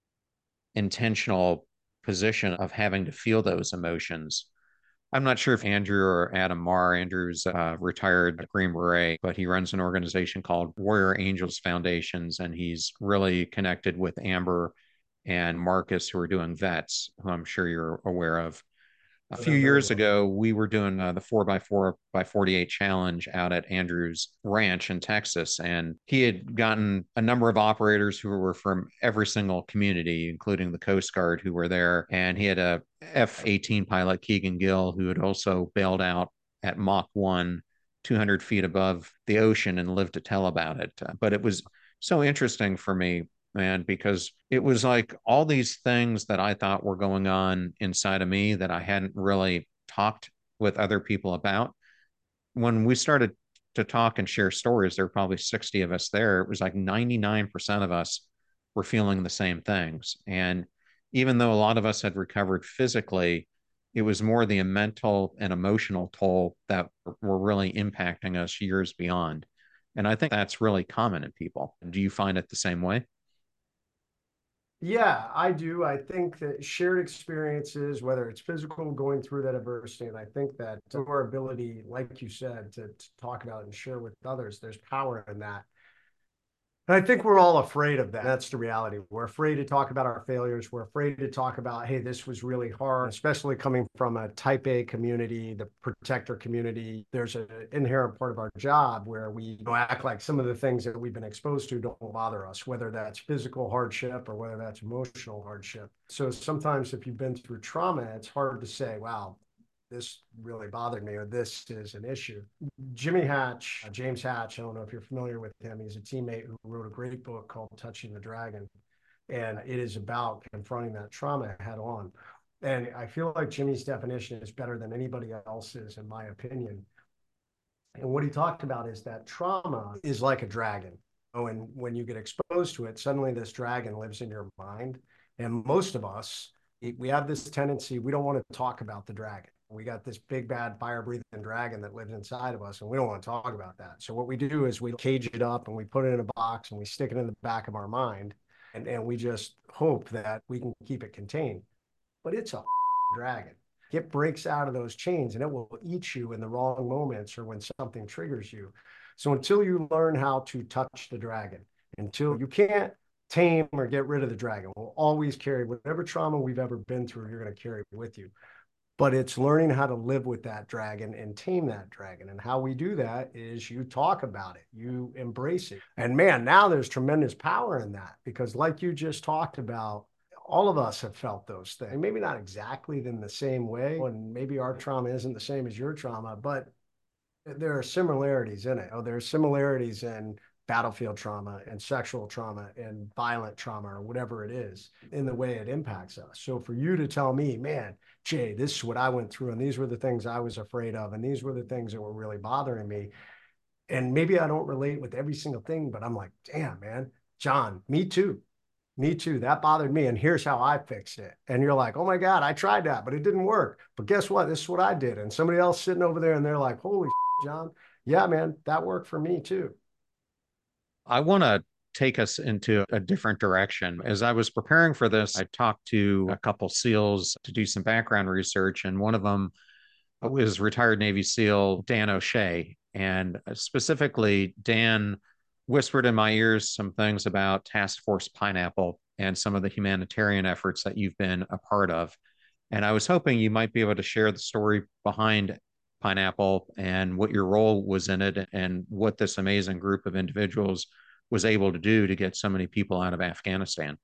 intentional position of having to feel those emotions. I'm not sure if Andrew or Adam Marr, Andrew's retired Green Beret, but he runs an organization called Warrior Angels Foundations, and he's really connected with Amber and Marcus, who are doing vets, who I'm sure you're aware of. A few years ago, we were doing the 4x4x48 challenge out at Andrew's ranch in Texas. And he had gotten a number of operators who were from every single community, including the Coast Guard, who were there. And he had a F-18 pilot, Keegan Gill, who had also bailed out at Mach 1, 200 feet above the ocean, and lived to tell about it. But it was so interesting for me, man, because it was like all these things that I thought were going on inside of me that I hadn't really talked with other people about. When we started to talk and share stories, there were probably 60 of us there. It was like 99% of us were feeling the same things. And even though a lot of us had recovered physically, it was more the mental and emotional toll that were really impacting us years beyond. And I think that's really common in people. Do you find it the same way? Yeah, I do. I think that shared experiences, whether it's physical, going through that adversity, and I think that our ability, like you said, to talk about and share with others, there's power in that. And I think we're all afraid of that. That's the reality. We're afraid to talk about our failures. We're afraid to talk about, hey, this was really hard, especially coming from a type A community, the protector community. There's an inherent part of our job where we act like some of the things that we've been exposed to don't bother us, whether that's physical hardship or whether that's emotional hardship. So sometimes if you've been through trauma, it's hard to say, wow, this really bothered me, or this is an issue. Jimmy Hatch, James Hatch, I don't know if you're familiar with him. He's a teammate who wrote a great book called Touching the Dragon. And it is about confronting that trauma head on. And I feel like Jimmy's definition is better than anybody else's, in my opinion. And what he talked about is that trauma is like a dragon. Oh, and when you get exposed to it, suddenly this dragon lives in your mind. And most of us, we have this tendency, we don't want to talk about the dragon. We got this big, bad, fire breathing dragon that lives inside of us, and we don't want to talk about that. So, what we do is we cage it up and we put it in a box and we stick it in the back of our mind. And we just hope that we can keep it contained. But it's a dragon. It breaks out of those chains and it will eat you in the wrong moments or when something triggers you. So until you learn how to touch the dragon, until you can't tame or get rid of the dragon, we'll always carry whatever trauma we've ever been through, you're going to carry with you. But it's learning how to live with that dragon and tame that dragon. And how we do that is you talk about it, you embrace it. And man, now there's tremendous power in that because, like you just talked about, all of us have felt those things. Maybe not exactly in the same way, and maybe our trauma isn't the same as your trauma, but there are similarities in it. Oh, there are similarities in battlefield trauma and sexual trauma and violent trauma or whatever it is in the way it impacts us. So for you to tell me, man, Jay, this is what I went through, and these were the things I was afraid of, and these were the things that were really bothering me. And maybe I don't relate with every single thing, but I'm like, damn, man, John, me too. Me too. That bothered me. And here's how I fixed it. And you're like, oh my God, I tried that, but it didn't work. But guess what? This is what I did. And somebody else sitting over there and they're like, holy John. Yeah, man, that worked for me too. I want to take us into a different direction. As I was preparing for this, I talked to a couple SEALs to do some background research, and one of them was retired Navy SEAL Dan O'Shea. And specifically, Dan whispered in my ears some things about Task Force Pineapple and some of the humanitarian efforts that you've been a part of. And I was hoping you might be able to share the story behind Pineapple and what your role was in it and what this amazing group of individuals was able to do to get so many people out of Afghanistan.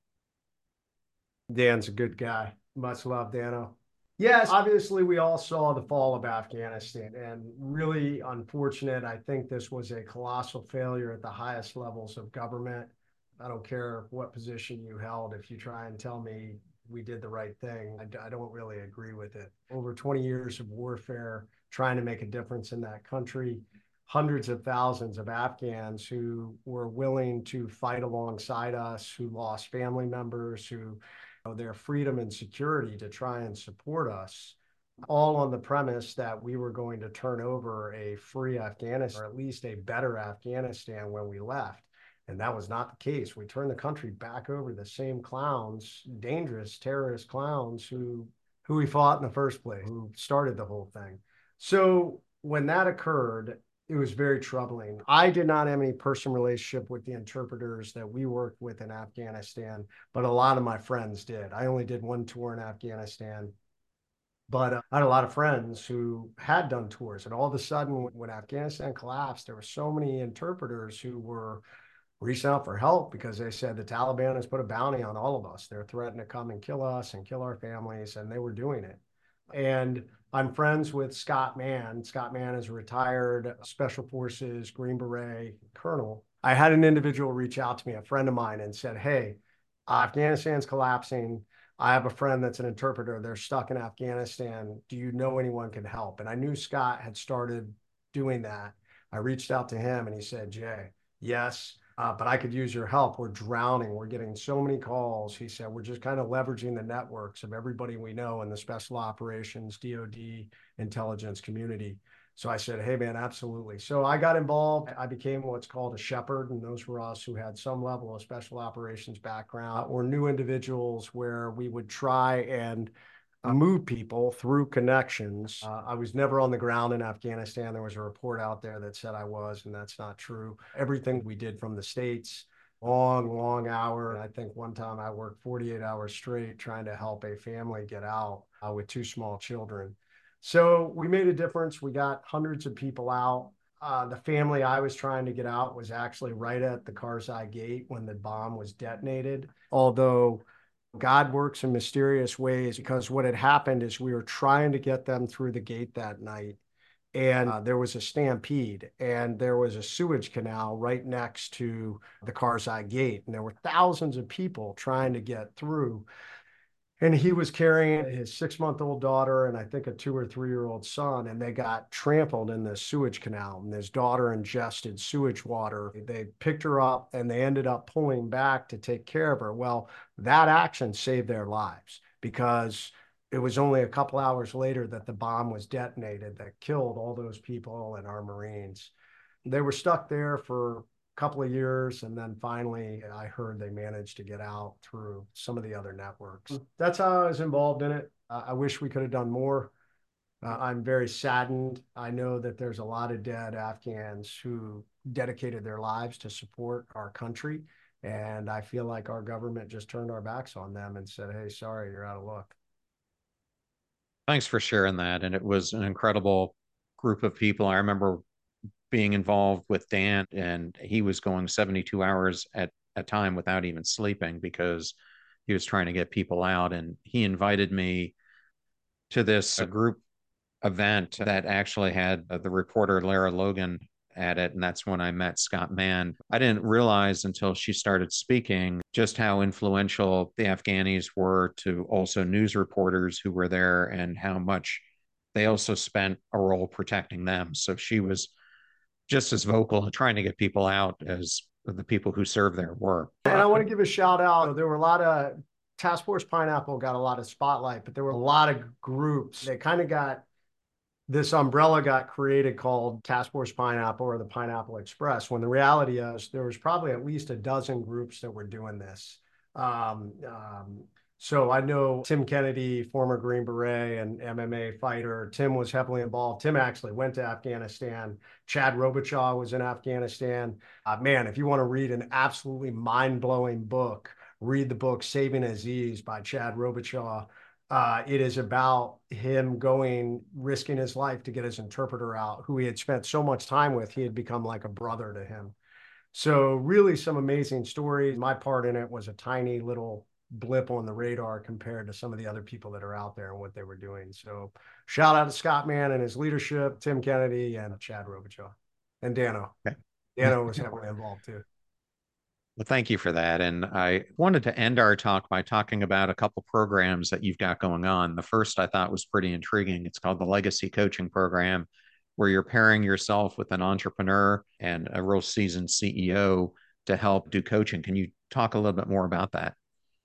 Dan's a good guy. Much love, Dano. Yes, obviously, we all saw the fall of Afghanistan and really unfortunate. I think this was a colossal failure at the highest levels of government. I don't care what position you held. If you try and tell me we did the right thing, I don't really agree with it. Over 20 years of warfare, trying to make a difference in that country, hundreds of thousands of Afghans who were willing to fight alongside us, who lost family members, who their freedom and security to try and support us, all on the premise that we were going to turn over a free Afghanistan, or at least a better Afghanistan when we left. And that was not the case. We turned the country back over to the same clowns, dangerous terrorist clowns who we fought in the first place, who started the whole thing. So when that occurred, it was very troubling. I did not have any personal relationship with the interpreters that we worked with in Afghanistan, but a lot of my friends did. I only did one tour in Afghanistan, but I had a lot of friends who had done tours. And all of a sudden, when Afghanistan collapsed, there were so many interpreters who were reaching out for help because they said the Taliban has put a bounty on all of us. They're threatening to come and kill us and kill our families, and they were doing it. And I'm friends with Scott Mann. Scott Mann is a retired Special Forces Green Beret colonel. I had an individual reach out to me, a friend of mine, and said, hey, Afghanistan's collapsing. I have a friend that's an interpreter. They're stuck in Afghanistan. Do you know anyone can help? And I knew Scott had started doing that. I reached out to him and he said, Jay, yes, but I could use your help. We're drowning. We're getting so many calls. He said, we're just kind of leveraging the networks of everybody we know in the special operations, DOD, intelligence community. So I said, hey, man, absolutely. So I got involved. I became what's called a shepherd. And those were us who had some level of special operations background or new individuals where we would try and move people through connections. I was never on the ground in Afghanistan. There was a report out there that said I was, and that's not true. Everything we did from the States, long hour. I think one time I worked 48 hours straight trying to help a family get out with two small children. So we made a difference. We got hundreds of people out. The family I was trying to get out was actually right at the Karzai gate when the bomb was detonated. Although God works in mysterious ways, because what had happened is we were trying to get them through the gate that night. And there was a stampede and there was a sewage canal right next to the Karzai gate. And there were thousands of people trying to get through. And he was carrying his 6-month-old daughter and I think a 2 or 3-year-old son, and they got trampled in the sewage canal. And his daughter ingested sewage water. They picked her up and they ended up pulling back to take care of her. Well, that action saved their lives because it was only a couple hours later that the bomb was detonated that killed all those people and our Marines. They were stuck there for couple of years, and then finally I heard they managed to get out through some of the other networks. That's how I was involved in it. I wish we could have done more. I'm very saddened. I know that there's a lot of dead Afghans who dedicated their lives to support our country, and I feel like our government just turned our backs on them and said, hey, sorry, you're out of luck. Thanks for sharing that. And it was an incredible group of people. I remember being involved with Dan, and he was going 72 hours at a time without even sleeping because he was trying to get people out. And he invited me to this group event that actually had the reporter Lara Logan at it. And that's when I met Scott Mann. I didn't realize until she started speaking just how influential the Afghanis were to also news reporters who were there and how much they also spent a role protecting them. So she was just as vocal and trying to get people out as the people who serve there were. And I want to give a shout out. There were a lot of Task Force Pineapple got a lot of spotlight, but there were a lot of groups. They kind of got this umbrella got created called Task Force Pineapple or the Pineapple Express, when the reality is there was probably at least a dozen groups that were doing this. So I know Tim Kennedy, former Green Beret and MMA fighter. Tim was heavily involved. Tim actually went to Afghanistan. Chad Robichaud was in Afghanistan. Man, if you want to read an absolutely mind-blowing book, read the book Saving Aziz by Chad Robichaud. It is about him risking his life to get his interpreter out, who he had spent so much time with. He had become like a brother to him. So really some amazing stories. My part in it was a tiny little blip on the radar compared to some of the other people that are out there and what they were doing. So shout out to Scott Mann and his leadership, Tim Kennedy and Chad Robichaud and Dano. Okay. Dano was heavily involved too. Well, thank you for that. And I wanted to end our talk by talking about a couple programs that you've got going on. The first I thought was pretty intriguing. It's called the Legacy Coaching Program, where you're pairing yourself with an entrepreneur and a real seasoned CEO to help do coaching. Can you talk a little bit more about that?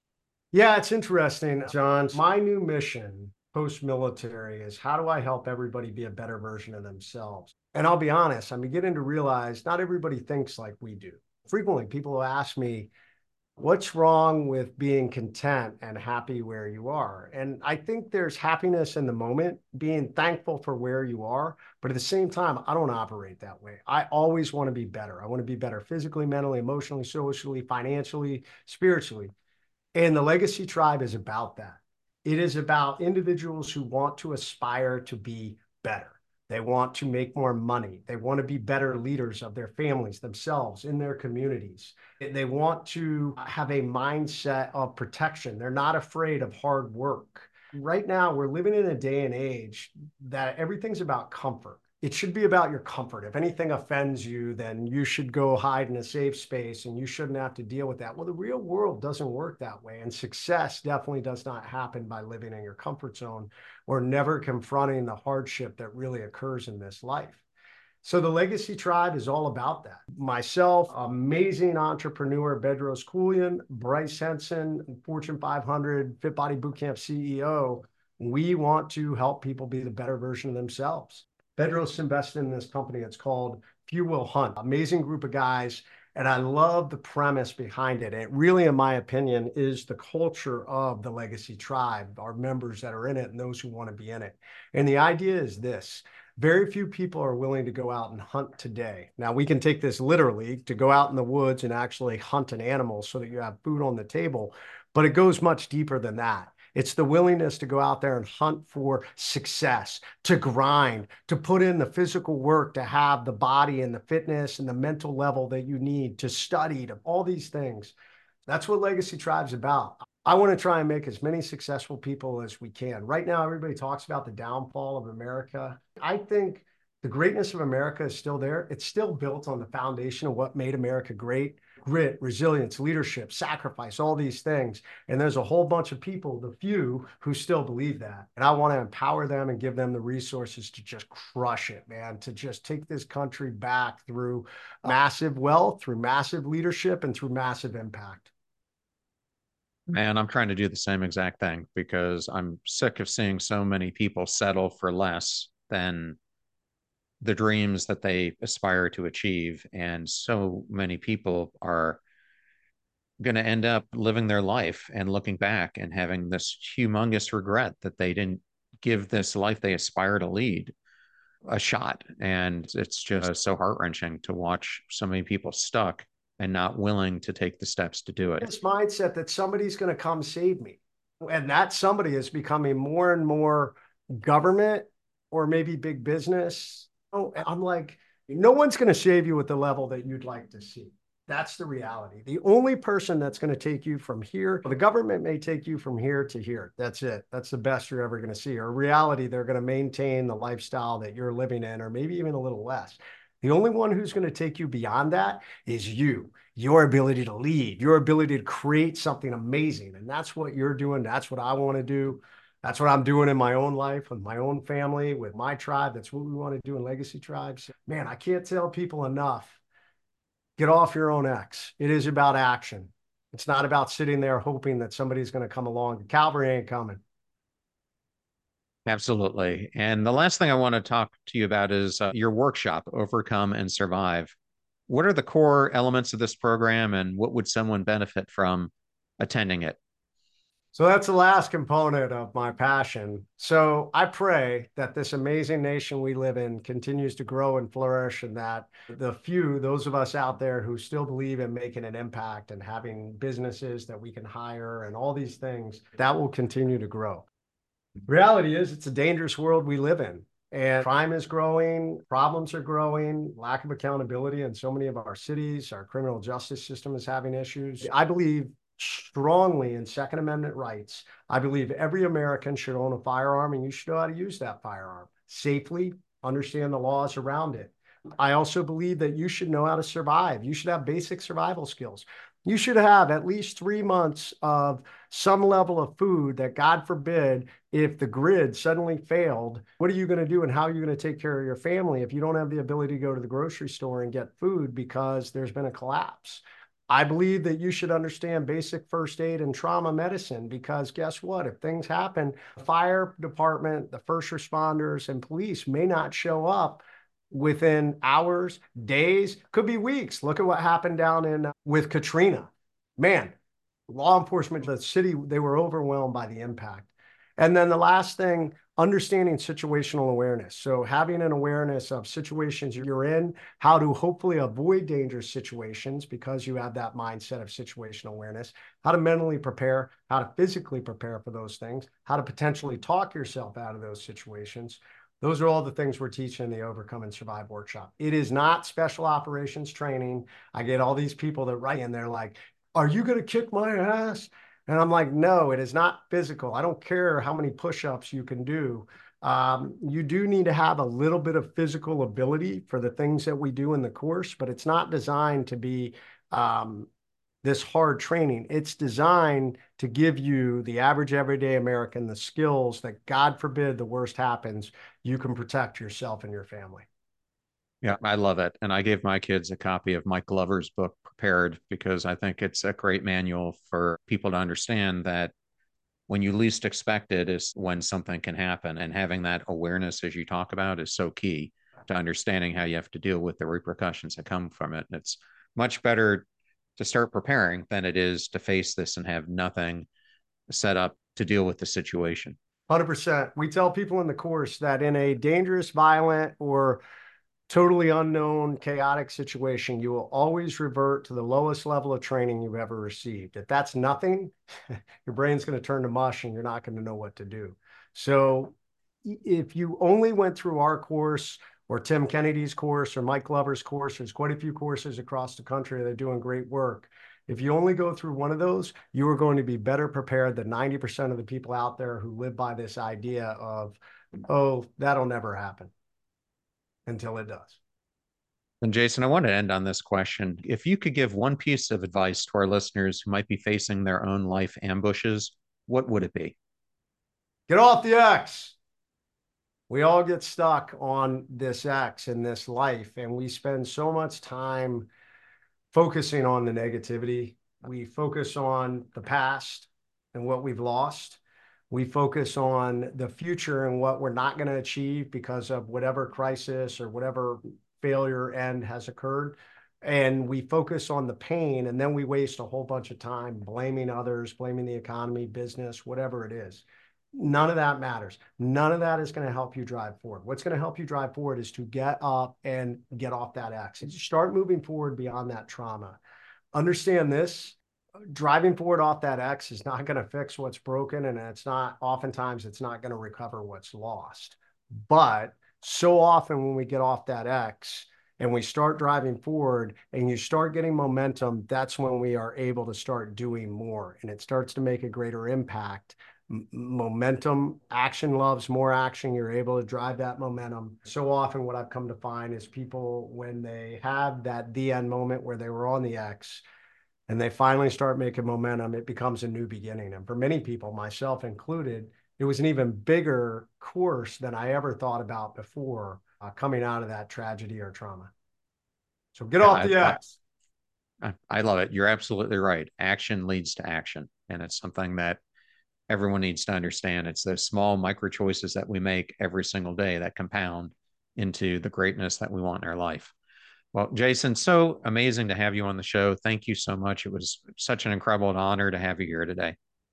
Yeah, it's interesting, John. My new mission post-military is how do I help everybody be a better version of themselves? And I'll be honest, I'm beginning to realize not everybody thinks like we do. Frequently, people will ask me, what's wrong with being content and happy where you are? And I think there's happiness in the moment, being thankful for where you are. But at the same time, I don't operate that way. I always want to be better. I want to be better physically, mentally, emotionally, socially, financially, spiritually. And the Legacy Tribe is about that. It is about individuals who want to aspire to be better. They want to make more money. They want to be better leaders of their families, themselves, in their communities. They want to have a mindset of protection. They're not afraid of hard work. Right now, we're living in a day and age that everything's about comfort. It should be about your comfort. If anything offends you, then you should go hide in a safe space and you shouldn't have to deal with that. Well, the real world doesn't work that way. And success definitely does not happen by living in your comfort zone or never confronting the hardship that really occurs in this life. So the Legacy Tribe is all about that. Myself, amazing entrepreneur Bedros Keuilian, Bryce Henson, Fortune 500 Fit Body Bootcamp CEO. We want to help people be the better version of themselves. Bedros invested in this company. It's called Few Will Hunt. Amazing group of guys. And I love the premise behind it. It really, in my opinion, is the culture of the Legacy Tribe, our members that are in it and those who want to be in it. And the idea is this. Very few people are willing to go out and hunt today. Now, we can take this literally, to go out in the woods and actually hunt an animal so that you have food on the table, but it goes much deeper than that. It's the willingness to go out there and hunt for success, to grind, to put in the physical work, to have the body and the fitness and the mental level that you need, to study, to all these things. That's what Legacy Tribe's about. I want to try and make as many successful people as we can. Right now, everybody talks about the downfall of America. I think the greatness of America is still there. It's still built on the foundation of what made America great. grit, resilience, leadership, sacrifice, all these things. And there's a whole bunch of people, the few, who still believe that. And I want to empower them and give them the resources to just crush it, man, to just take this country back through massive wealth, through massive leadership, and through massive impact. Man, I'm trying to do the same exact thing because I'm sick of seeing so many people settle for less than the dreams that they aspire to achieve. And so many people are going to end up living their life and looking back and having this humongous regret that they didn't give this life they aspire to lead a shot. And it's just so heart-wrenching to watch so many people stuck and not willing to take the steps to do it. This mindset that somebody's going to come save me. And that somebody is becoming more and more government or maybe big business. Oh, I'm like, no one's going to save you at the level that you'd like to see. That's the reality. The only person that's going to take you from here, the government may take you from here to here. That's it. That's the best you're ever going to see. Or reality, they're going to maintain the lifestyle that you're living in, or maybe even a little less. The only one who's going to take you beyond that is you, your ability to lead, your ability to create something amazing. And that's what you're doing. That's what I want to do. That's what I'm doing in my own life, with my own family, with my tribe. That's what we want to do in Legacy Tribes. Man, I can't tell people enough. Get off your own X. It is about action. It's not about sitting there hoping that somebody's going to come along. The cavalry ain't coming. Absolutely. And the last thing I want to talk to you about is your workshop, Overcome and Survive. What are the core elements of this program, and what would someone benefit from attending it? So that's the last component of my passion. So I pray that this amazing nation we live in continues to grow and flourish, and that the few, those of us out there who still believe in making an impact and having businesses that we can hire and all these things, that will continue to grow. Reality is, it's a dangerous world we live in. And crime is growing, problems are growing, lack of accountability in so many of our cities. Our criminal justice system is having issues. I believe strongly in Second Amendment rights. I believe every American should own a firearm, and you should know how to use that firearm safely, understand the laws around it. I also believe that you should know how to survive. You should have basic survival skills. You should have at least 3 months of some level of food that, God forbid, if the grid suddenly failed, what are you going to do, and how are you going to take care of your family if you don't have the ability to go to the grocery store and get food because there's been a collapse? I believe that you should understand basic first aid and trauma medicine, because guess what? If things happen, the fire department, the first responders, and police may not show up within hours, days, could be weeks. Look at what happened down in with Katrina. Man, law enforcement, the city, they were overwhelmed by the impact. And then the last thing, understanding situational awareness. So having an awareness of situations you're in, how to hopefully avoid dangerous situations because you have that mindset of situational awareness, how to mentally prepare, how to physically prepare for those things, how to potentially talk yourself out of those situations. Those are all the things we're teaching in the Overcome and Survive workshop. It is not special operations training. I get all these people that write in, they're like, are you going to kick my ass? And I'm like, no, it is not physical. I don't care how many push-ups you can do. You do need to have a little bit of physical ability for the things that we do in the course, but it's not designed to be this hard training. It's designed to give you, the average everyday American, the skills that, God forbid, the worst happens, you can protect yourself and your family. Yeah, I love it. And I gave my kids a copy of Mike Glover's book, Prepared, because I think it's a great manual for people to understand that when you least expect it is when something can happen. And having that awareness, as you talk about, is so key to understanding how you have to deal with the repercussions that come from it. And it's much better to start preparing than it is to face this and have nothing set up to deal with the situation. 100%. We tell people in the course that in a dangerous, violent, or totally unknown, chaotic situation, you will always revert to the lowest level of training you've ever received. If that's nothing, your brain's going to turn to mush and you're not going to know what to do. So if you only went through our course or Tim Kennedy's course or Mike Glover's course, there's quite a few courses across the country that are doing great work. If you only go through one of those, you are going to be better prepared than 90% of the people out there who live by this idea of, oh, that'll never happen, until it does. And Jason, I want to end on this question. If you could give one piece of advice to our listeners who might be facing their own life ambushes, what would it be? Get off the X. We all get stuck on this X in this life, and we spend so much time focusing on the negativity. We focus on the past and what we've lost. We focus on the future and what we're not going to achieve because of whatever crisis or whatever failure end has occurred. And we focus on the pain, and then we waste a whole bunch of time blaming others, blaming the economy, business, whatever it is. None of that matters. None of that is going to help you drive forward. What's going to help you drive forward is to get up and get off that X and start moving forward beyond that trauma. Understand this, driving forward off that X is not going to fix what's broken, and oftentimes it's not going to recover what's lost. But so often when we get off that X and we start driving forward and you start getting momentum, that's when we are able to start doing more, and it starts to make a greater impact. Momentum, action loves more action. You're able to drive that momentum. So often what I've come to find is people, when they have the end moment where they were on the X and they finally start making momentum, it becomes a new beginning. And for many people, myself included, it was an even bigger course than I ever thought about before, coming out of that tragedy or trauma. So get off the X. I love it. You're absolutely right. Action leads to action. And it's something that everyone needs to understand. It's those small micro choices that we make every single day that compound into the greatness that we want in our life. Well, Jason, so amazing to have you on the show. Thank you so much. It was such an incredible honor to have you here today.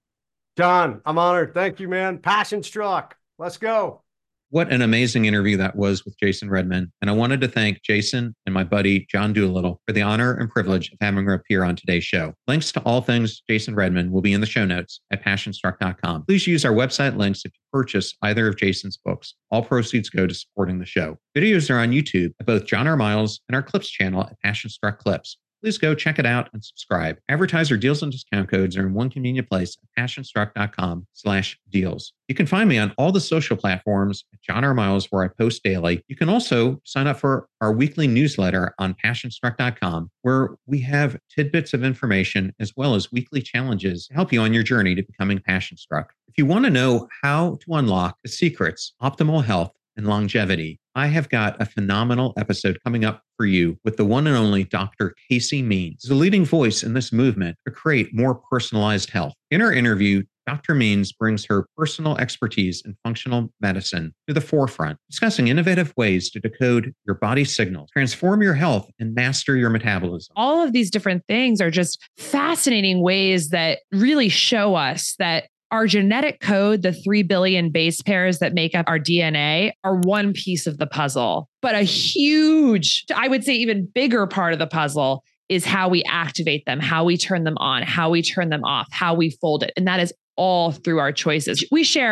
John, I'm honored. Thank you, man. Passion struck. Let's go. What an amazing interview that was with Jason Redman. And I wanted to thank Jason and my buddy, John Doolittle, for the honor and privilege of having her appear on today's show. Links to all things Jason Redman will be in the show notes at passionstruck.com. Please use our website links if you purchase either of Jason's books. All proceeds go to supporting the show. Videos are on YouTube at both John R. Miles and our Clips channel at Passion Struck Clips. Please go check it out and subscribe. Advertiser deals and discount codes are in one convenient place at passionstruck.com/deals. You can find me on all the social platforms at John R. Miles, where I post daily. You can also sign up for our weekly newsletter on passionstruck.com, where we have tidbits of information as well as weekly challenges to help you on your journey to becoming passion struck. If you want to know how to unlock the secrets, optimal health, and longevity, I have got a phenomenal episode coming up for you with the one and only Dr. Casey Means, the leading voice in this movement to create more personalized health. In our interview, Dr. Means brings her personal expertise in functional medicine to the forefront, discussing innovative ways to decode your body's signals, transform your health, and master your metabolism. All of these different things are just fascinating ways that really show us that our genetic code, the 3 billion base pairs that make up our DNA, are one piece of the puzzle. But a huge, I would say even bigger part of the puzzle is how we activate them, how we turn them on, how we turn them off, how we fold it. And that is all through our choices.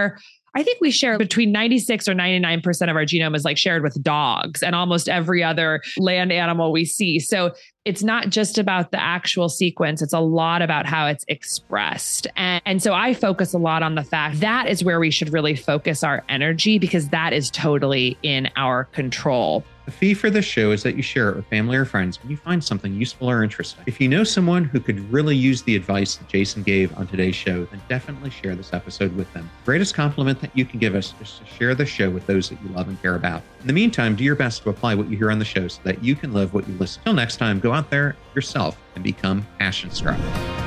I think we share between 96 or 99% of our genome is like shared with dogs and almost every other land animal we see. So it's not just about the actual sequence. It's a lot about how it's expressed. And so I focus a lot on the fact that is where we should really focus our energy, because that is totally in our control. The fee for this show is that you share it with family or friends when you find something useful or interesting. If you know someone who could really use the advice that Jason gave on today's show, then definitely share this episode with them. The greatest compliment that you can give us is to share the show with those that you love and care about. In the meantime, do your best to apply what you hear on the show so that you can live what you listen. Till next time, go out there yourself and become passion struck.